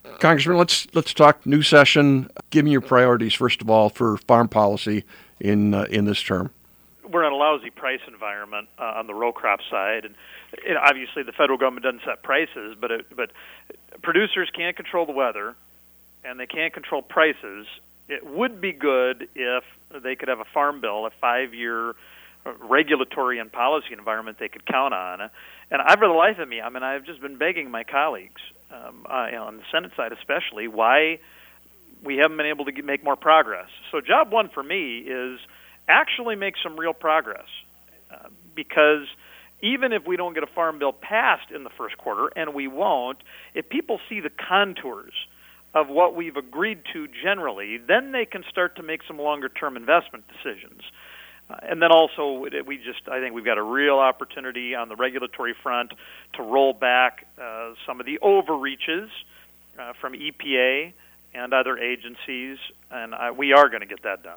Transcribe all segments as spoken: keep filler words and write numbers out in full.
Congressman, let's let's talk new session. Give me your priorities first of all for farm policy in uh, in this term. We're in a lousy price environment uh, on the row crop side, and you know, obviously the federal government doesn't set prices, but it, but producers can't control the weather, and they can't control prices. It would be good if they could have a farm bill, a five-year regulatory and policy environment they could count on. And I've, for the life of me, I mean, I've just been begging my colleagues, um, uh, you know, on the Senate side especially, why we haven't been able to get, make more progress. So job one for me is actually make some real progress, uh, because even if we don't get a farm bill passed in the first quarter, and we won't, if people see the contours of what we've agreed to generally, then they can start to make some longer-term investment decisions. Uh, and then also, we just, I think we've got a real opportunity on the regulatory front to roll back uh, some of the overreaches uh, from E P A and other agencies, and I, we are going to get that done.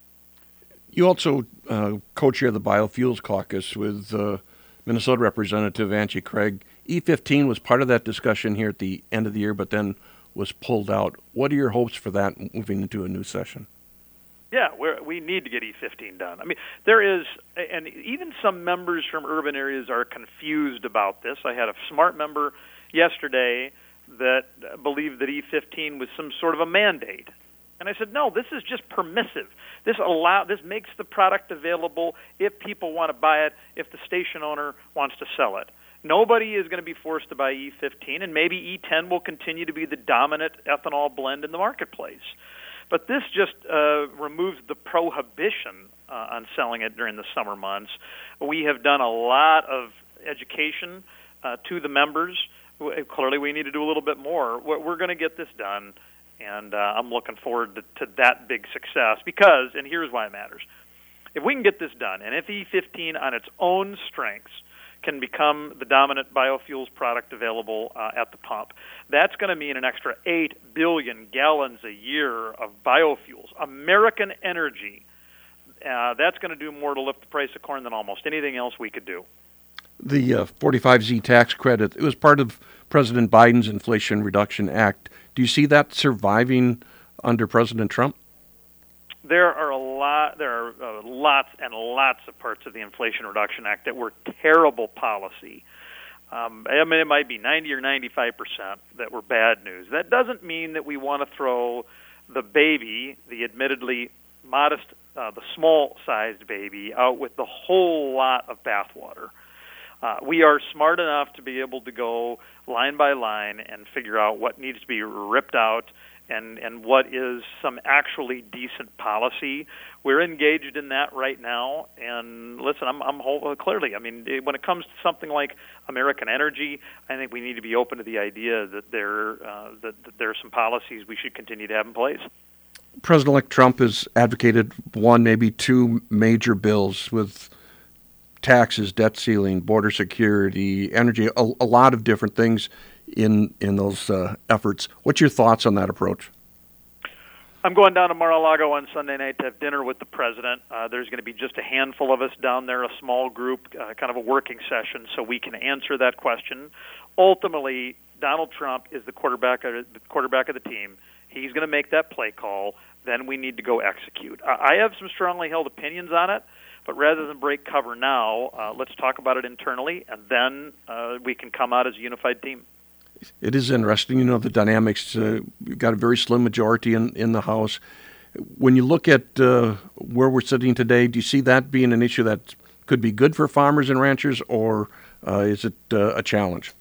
You also uh, co-chair the Biofuels Caucus with uh, Minnesota Representative Angie Craig. E fifteen was part of that discussion here at the end of the year, but then was pulled out. What are your hopes for that moving into a new session? Yeah, we're, we need to get E fifteen done. I mean, there is, and even some members from urban areas are confused about this. I had a smart member yesterday that believed that E fifteen was some sort of a mandate. And I said, no, this is just permissive. This allow this makes the product available if people want to buy it, if the station owner wants to sell it. Nobody is going to be forced to buy E fifteen, and maybe E ten will continue to be the dominant ethanol blend in the marketplace. But this just uh, removes the prohibition uh, on selling it during the summer months. We have done a lot of education uh, to the members. Clearly, we need to do a little bit more. We're going to get this done, and uh, I'm looking forward to, to that big success because, and here's why it matters. If we can get this done, and if E fifteen on its own strengths can become the dominant biofuels product available uh, at the pump, that's going to mean an extra eight billion gallons a year of biofuels. American energy, uh, that's going to do more to lift the price of corn than almost anything else we could do. The uh, forty-five Z tax credit, it was part of President Biden's Inflation Reduction Act. Do you see that surviving under President Trump? There are a lot. There are uh, lots and lots of parts of the Inflation Reduction Act that were terrible policy. Um, I mean, it might be ninety or ninety-five percent that were bad news. That doesn't mean that we want to throw the baby, the admittedly modest, uh, the small-sized baby, out with the whole lot of bathwater. Uh, we are smart enough to be able to go line by line and figure out what needs to be ripped out and, and what is some actually decent policy. We're engaged in that right now. And listen, I'm, I'm whole, clearly, I mean, when it comes to something like American energy, I think we need to be open to the idea that there, uh, that, that there are some policies we should continue to have in place. President-elect Trump has advocated one, maybe two major bills with taxes, debt ceiling, border security, energy, a, a lot of different things in in those uh, efforts. What's your thoughts on that approach? I'm going down to Mar-a-Lago on Sunday night to have dinner with the president. Uh, there's going to be just a handful of us down there, a small group, uh, kind of a working session, so we can answer that question. Ultimately, Donald Trump is the quarterback of the quarterback of the team. He's going to make that play call. Then we need to go execute. I have some strongly held opinions on it. But rather than break cover now, uh, let's talk about it internally, and then uh, we can come out as a unified team. It is interesting, you know, the dynamics. Uh, we've got a very slim majority in, in the House. When you look at uh, where we're sitting today, do you see that being an issue that could be good for farmers and ranchers, or uh, is it uh, a challenge?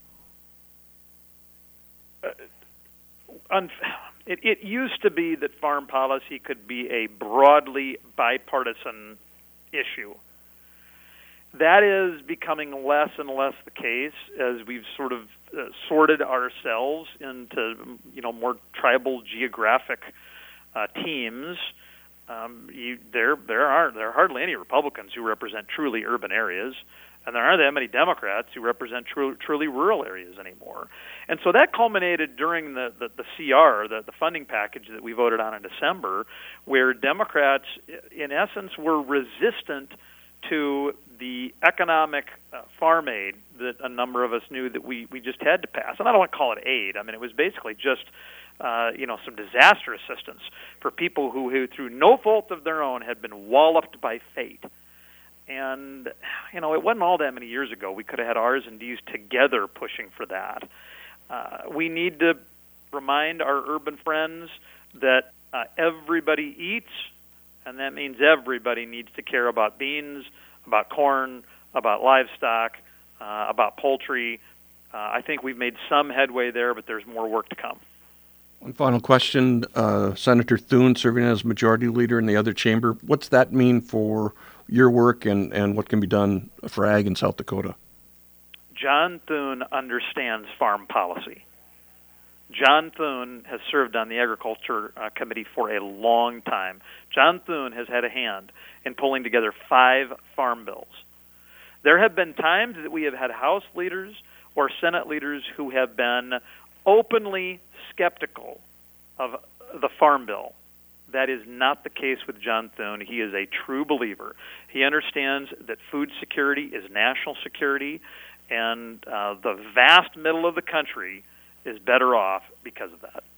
Uh, un- it, it used to be that farm policy could be a broadly bipartisan issue. That is becoming less and less the case as we've sort of uh, sorted ourselves into, you know, more tribal geographic uh, teams. Um, you, there, there are there are hardly any Republicans who represent truly urban areas, and there aren't that many Democrats who represent tru- truly rural areas anymore. And so that culminated during the, the, the C R, the, the funding package that we voted on in December, where Democrats, in essence, were resistant to the economic uh, farm aid that a number of us knew that we, we just had to pass. And I don't want to call it aid. I mean, it was basically just, uh, you know, some disaster assistance for people who, who, through no fault of their own, had been walloped by fate. And, you know, it wasn't all that many years ago. We could have had R's and D's together pushing for that. Uh, we need to remind our urban friends that uh, everybody eats, and that means everybody needs to care about beans, about corn, about livestock, uh, about poultry. Uh, I think we've made some headway there, but there's more work to come. One final question. Uh, Senator Thune serving as Majority Leader in the other chamber. What's that mean for your work and, and what can be done for ag in South Dakota? John Thune understands farm policy. John Thune has served on the Agriculture uh, Committee for a long time. John Thune has had a hand in pulling together five farm bills. There have been times that we have had House leaders or Senate leaders who have been openly skeptical of the farm bill. That is not the case with John Thune. He is a true believer. He understands that food security is national security, and uh, the vast middle of the country is better off because of that.